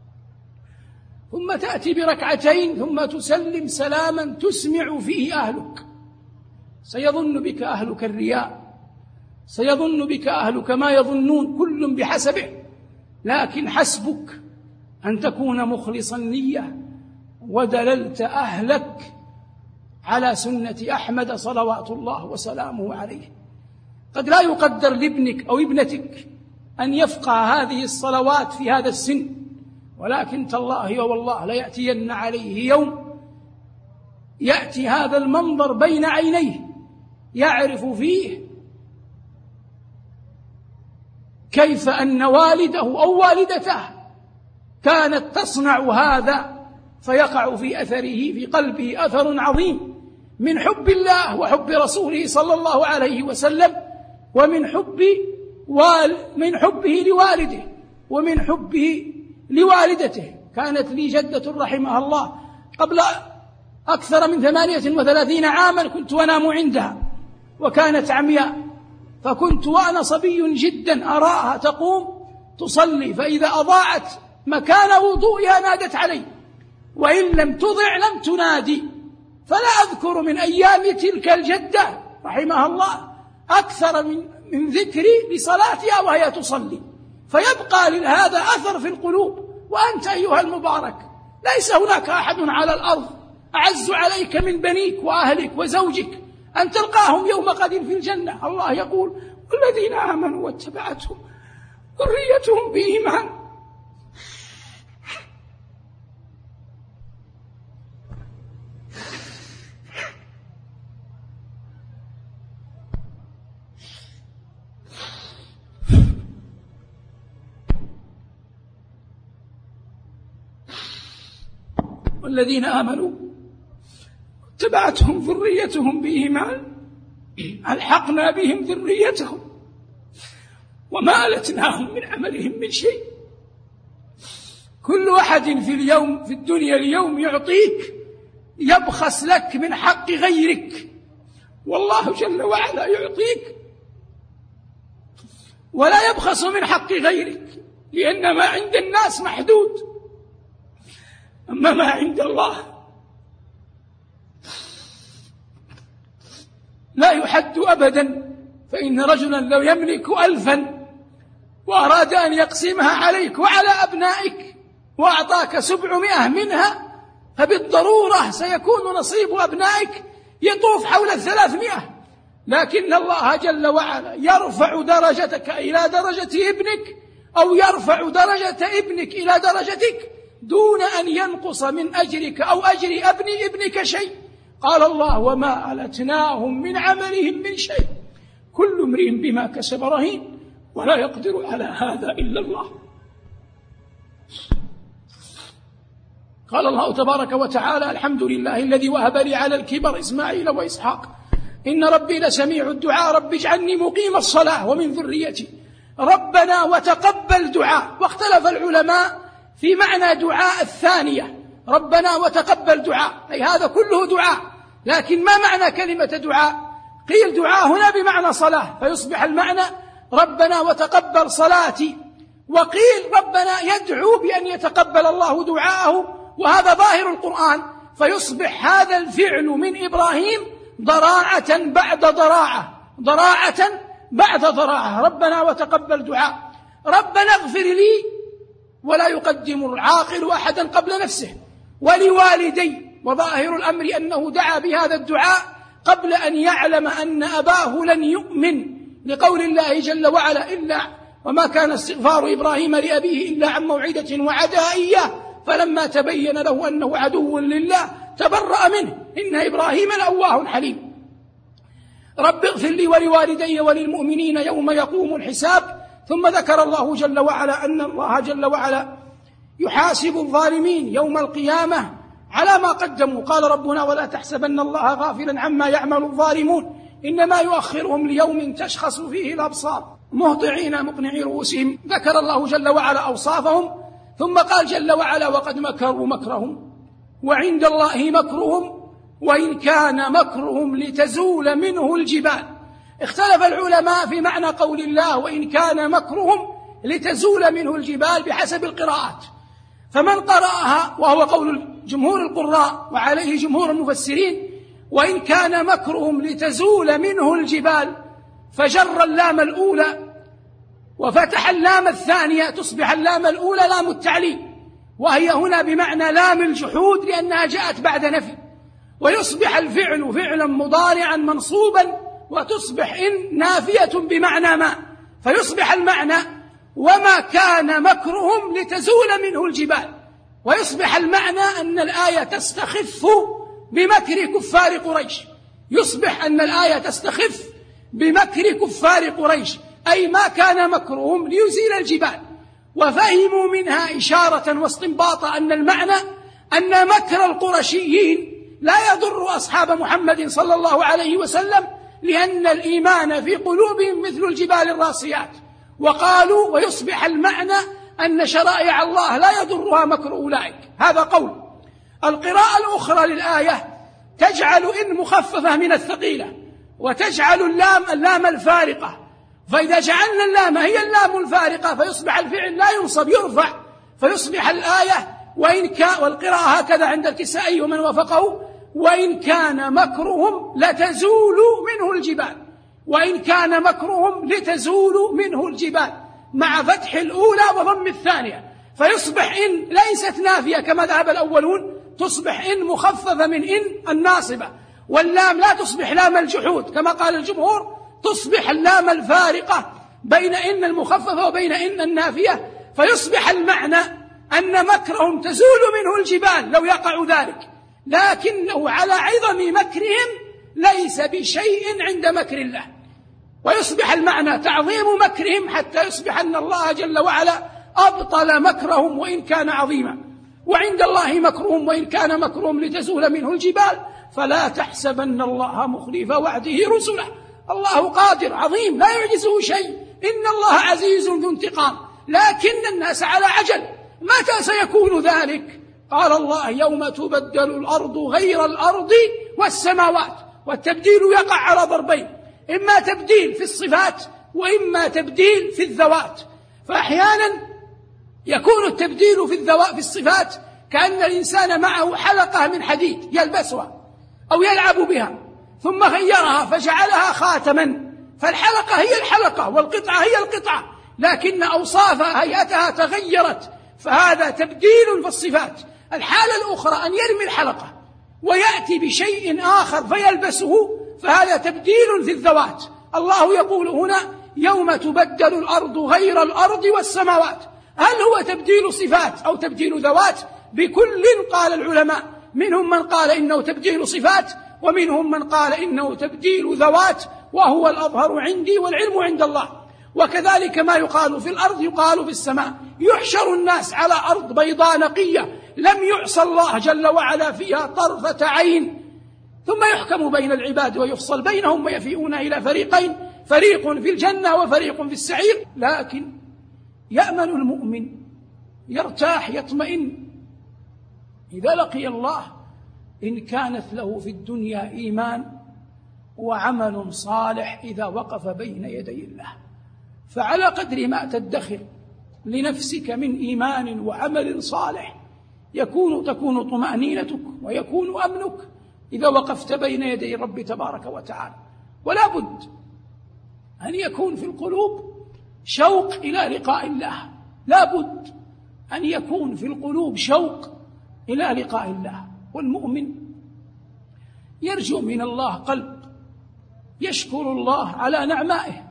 ثم تأتي بركعتين، ثم تسلم سلاما تسمع فيه أهلك. سيظن بك أهلك الرياء، سيظن بك أهلك ما يظنون، كل بحسبه، لكن حسبك أن تكون مخلصا النية ودللت أهلك على سنة أحمد صلوات الله وسلامه عليه. قد لا يقدر لابنك أو ابنتك أن يفقه هذه الصلوات في هذا السن، ولكن تالله والله ليأتين عليه يوم يأتي هذا المنظر بين عينيه يعرف فيه كيف أن والده أو والدته كانت تصنع هذا، فيقع في أثره في قلبه أثر عظيم من حب الله وحب رسوله صلى الله عليه وسلم، ومن حب وال من حبه لوالده ومن حبه لوالدته. كانت لي جدة رحمها الله قبل أكثر من ثمانية وثلاثين عاما كنت أنام عندها، وكانت عمياء، فكنت وأنا صبي جدا أراها تقوم تصلي، فإذا أضاعت مكان وضوئها نادت علي، وإن لم تضع لم تنادي. فلا أذكر من أيام تلك الجدة رحمها الله أكثر من, من ذكري لصلاتها وهي تصلي، فيبقى لهذا أثر في القلوب. وأنت أيها المبارك ليس هناك أحد على الأرض أعز عليك من بنيك وأهلك وزوجك أن تلقاهم يوم غد في الجنة. الله يقول والذين آمنوا واتبعتهم ذريتهم بإيمان والذين آمنوا اتبعتهم ذريتهم بإيمان ألحقنا بهم ذريتهم وما ألتناهم من عملهم من شيء. كل أحد في اليوم في الدنيا اليوم يعطيك يبخس لك من حق غيرك، والله جل وعلا يعطيك ولا يبخس من حق غيرك، لأن ما عند الناس محدود، أما ما عند الله لا يحد أبدا. فإن رجلا لو يملك ألفا وأراد أن يقسمها عليك وعلى أبنائك وأعطاك سبعمائة منها، فبالضرورة سيكون نصيب أبنائك يطوف حول الثلاثمائة. لكن الله جل وعلا يرفع درجتك إلى درجة ابنك أو يرفع درجة ابنك إلى درجتك دون أن ينقص من أجرك أو أجر ابن ابنك شيء. قال الله وما ألتناهم من عملهم من شيء كل امرئ بما كسب رهين ولا يقدر على هذا إلا الله. قال الله تبارك وتعالى: الحمد لله الذي وهب لي على الكبر إسماعيل وإسحاق إن ربي لسميع الدعاء رب اجعلني مقيم الصلاة ومن ذريتي ربنا وتقبل دعاء. واختلف العلماء في معنى دعاء الثانية ربنا وتقبل دعاء، أي هذا كله دعاء، لكن ما معنى كلمة دعاء؟ قيل دعاء هنا بمعنى صلاة فيصبح المعنى ربنا وتقبل صلاتي، وقيل ربنا يدعو بأن يتقبل الله دعاءه، وهذا ظاهر القرآن، فيصبح هذا الفعل من إبراهيم ضراعة بعد ضراعة، ضراعة بعد ضراعة، ربنا وتقبل دعاء. ربنا اغفر لي، ولا يقدم العاقل أحدا قبل نفسه، ولوالدي، وظاهر الأمر أنه دعا بهذا الدعاء قبل أن يعلم أن أباه لن يؤمن، لقول الله جل وعلا: إلا وما كان استغفار إبراهيم لأبيه إلا عن موعدة وعدها إياه فلما تبين له أنه عدو لله تبرأ منه إن إبراهيم لأواه حليم. رب اغفر لي ولوالدي وللمؤمنين يوم يقوم الحساب. ثم ذكر الله جل وعلا أن الله جل وعلا يحاسب الظالمين يوم القيامة على ما قدموا. قال ربنا: ولا تحسبن الله غافلا عما يعمل الظالمون إنما يؤخرهم ليوم تشخص فيه الأبصار مهطعين مقنعي رؤوسهم. ذكر الله جل وعلا أوصافهم، ثم قال جل وعلا: وقد مكروا مكرهم وعند الله مكرهم وإن كان مكرهم لتزول منه الجبال. اختلف العلماء في معنى قول الله وإن كان مكرهم لتزول منه الجبال بحسب القراءات، فمن قرأها وهو قول جمهور القراء وعليه جمهور المفسرين وإن كان مكرهم لتزول منه الجبال، فجر اللام الأولى وفتح اللام الثانية تصبح اللام الأولى لام التعليل، وهي هنا بمعنى لام الجحود لأنها جاءت بعد نفي، ويصبح الفعل فعلا مضارعا منصوبا وتصبح إن نافية بمعنى ما، فيصبح المعنى وما كان مكرهم لتزول منه الجبال، ويصبح المعنى أن الآية تستخف بمكر كفار قريش، يصبح أن الآية تستخف بمكر كفار قريش، أي ما كان مكرهم ليزيل الجبال. وفهموا منها إشارة واستنباطا أن المعنى أن مكر القرشيين لا يضر أصحاب محمد صلى الله عليه وسلم، لأن الإيمان في قلوبهم مثل الجبال الراسيات. وقالوا ويصبح المعنى أن شرائع الله لا يضرها مكر أولئك. هذا قول. القراءة الأخرى للآية تجعل إن مخففة من الثقيلة وتجعل اللام اللام الفارقة، فإذا جعلنا اللام هي اللام الفارقة فيصبح الفعل لا ينصب يرفع، فيصبح الآية وإن كان، والقراءة هكذا عند الكسائي ومن وافقه: وإن كان مكرهم لتزول منه الجبال، وإن كان مكرهم لتزول منه الجبال، مع فتح الأولى وضم الثانية، فيصبح إن ليست نافية كما ذهب الأولون، تصبح إن مخففة من إن الناصبة، واللام لا تصبح لام الجحود كما قال الجمهور، تصبح اللام الفارقة بين إن المخففة وبين إن النافية، فيصبح المعنى أن مكرهم تزول منه الجبال لو يقع ذلك، لكنه على عظم مكرهم ليس بشيء عند مكر الله. ويصبح المعنى تعظيم مكرهم حتى يصبح أن الله جل وعلا أبطل مكرهم وإن كان عظيما. وعند الله مكرهم وإن كان مكرهم لتزول منه الجبال فلا تحسبن الله مخلف وعده رسله. الله قادر عظيم لا يعجزه شيء، إن الله عزيز ذو انتقام، لكن الناس على عجل. متى سيكون ذلك؟ قال الله: يوم تبدل الأرض غير الأرض والسماوات. والتبديل يقع على ضربين: إما تبديل في الصفات وإما تبديل في الذوات. فأحيانا يكون التبديل في الذوات في الصفات كأن الإنسان معه حلقة من حديد يلبسها أو يلعب بها ثم غيرها فجعلها خاتما، فالحلقة هي الحلقة والقطعة هي القطعة، لكن أوصافها هيئتها تغيرت، فهذا تبديل في الصفات. الحالة الأخرى أن يرمي الحلقة ويأتي بشيء آخر فيلبسه، فهذا تبديل في الذوات. الله يقول هنا: يوم تبدل الأرض غير الأرض والسماوات. هل هو تبديل صفات أو تبديل ذوات؟ بكل قال العلماء، منهم من قال إنه تبديل صفات ومنهم من قال إنه تبديل ذوات، وهو الأظهر عندي والعلم عند الله. وكذلك ما يقال في الأرض يقال في السماء. يحشر الناس على أرض بيضاء نقية لم يعصى الله جل وعلا فيها طرفة عين، ثم يحكم بين العباد ويفصل بينهم ويفيئون إلى فريقين، فريق في الجنة وفريق في السعير. لكن يأمن المؤمن، يرتاح، يطمئن إذا لقي الله إن كانت له في الدنيا إيمان وعمل صالح إذا وقف بين يدي الله. فعلى قدر ما تدخر لنفسك من إيمان وعمل صالح يكون تكون طمأنينتك ويكون أمنك إذا وقفت بين يدي الرب تبارك وتعالى. ولا بد أن يكون في القلوب شوق إلى لقاء الله، لا بد أن يكون في القلوب شوق إلى لقاء الله. والمؤمن يرجو من الله قلب يشكر الله على نعمائه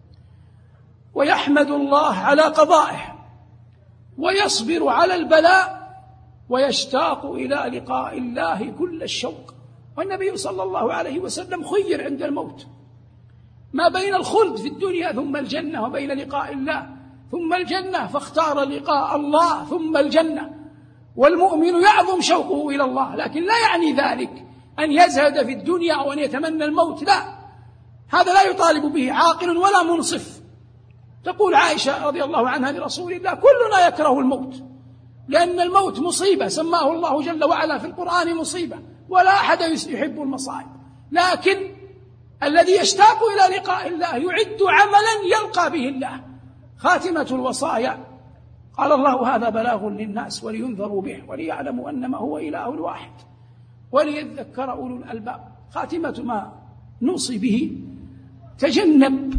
ويحمد الله على قضائه ويصبر على البلاء ويشتاق إلى لقاء الله كل الشوق. والنبي صلى الله عليه وسلم خير عند الموت ما بين الخلد في الدنيا ثم الجنة وبين لقاء الله ثم الجنة، فاختار لقاء الله ثم الجنة. والمؤمن يعظم شوقه إلى الله، لكن لا يعني ذلك أن يزهد في الدنيا أو أن يتمنى الموت، لا، هذا لا يطالب به عاقل ولا منصف. تقول عائشة رضي الله عنها لرسول الله: كلنا يكره الموت، لأن الموت مصيبة سماه الله جل وعلا في القرآن مصيبة، ولا أحد يحب المصائب، لكن الذي يشتاق إلى لقاء الله يعد عملا يلقى به الله. خاتمة الوصايا قال الله: هذا بلاغ للناس ولينذروا به وليعلموا أنما هو إله واحد وليذكر أولو الألباب. خاتمة ما نوصي به: تجنب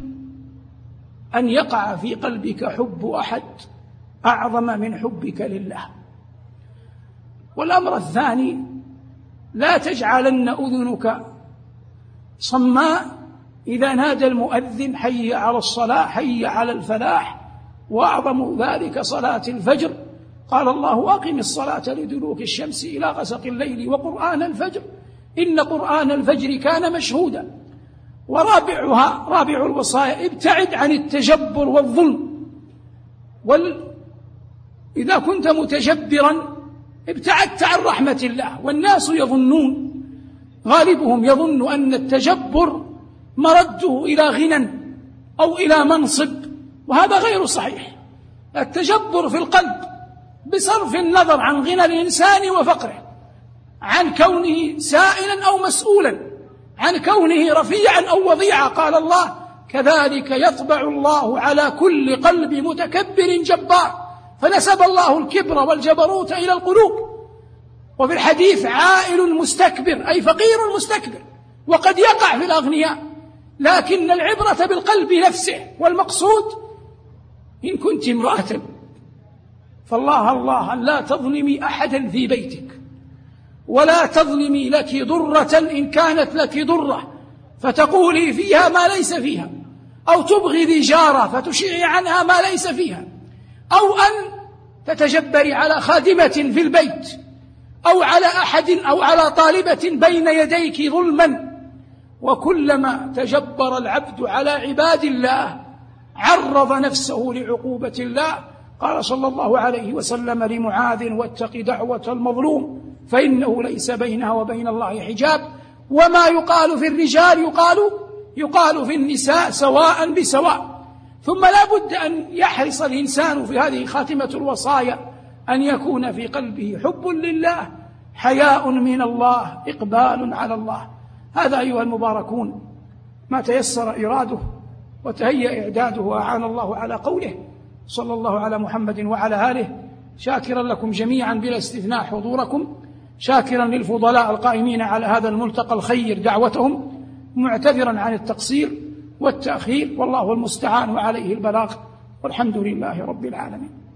أن يقع في قلبك حب أحد أعظم من حبك لله. والأمر الثاني: لا تجعلن أذنك صماء إذا نادى المؤذن حي على الصلاة حي على الفلاح، وأعظم ذلك صلاة الفجر. قال الله: أقم الصلاة لدلوك الشمس إلى غسق الليل وقرآن الفجر إن قرآن الفجر كان مشهودا. ورابعها رابع الوصايا: ابتعد عن التجبر والظلم. وال... إذا كنت متجبرا ابتعدت عن رحمة الله. والناس يظنون، غالبهم يظن أن التجبر مرده إلى غنى أو إلى منصب، وهذا غير صحيح. التجبر في القلب بصرف النظر عن غنى الإنسان وفقره، عن كونه سائلا أو مسؤولا، عن كونه رفيعا أو وضيعا. قال الله: كذلك يطبع الله على كل قلب متكبر جبار. فنسب الله الكبر والجبروت إلى القلوب. وفي الحديث: عائل مستكبر، أي فقير مستكبر. وقد يقع في الأغنياء، لكن العبرة بالقلب نفسه. والمقصود: إن كنت امرأة فالله الله أن لا تظلمي أحدا في بيتك، ولا تظلمي لك ضرة إن كانت لك ضرة فتقولي فيها ما ليس فيها، أو تبغضي جارة فتشيعي عنها ما ليس فيها، أو أن تتجبري على خادمة في البيت أو على أحد أو على طالبة بين يديك ظلما. وكلما تجبر العبد على عباد الله عرض نفسه لعقوبة الله. قال صلى الله عليه وسلم لمعاذ: واتق دعوة المظلوم فإنه ليس بينها وبين الله حجاب. وما يقال في الرجال يقال يقال في النساء سواء بسواء. ثم لا بد أن يحرص الإنسان في هذه خاتمة الوصايا أن يكون في قلبه حب لله، حياء من الله، إقبال على الله. هذا أيها المباركون ما تيسر إراده وتهيأ إعداده وأعان الله على قوله. صلى الله على محمد وعلى آله، شاكرا لكم جميعا بلا استثناء حضوركم، شاكرا للفضلاء القائمين على هذا الملتقى الخير دعوتهم، معتذرا عن التقصير والتأخير، والله المستعان وعليه البلاغ، والحمد لله رب العالمين.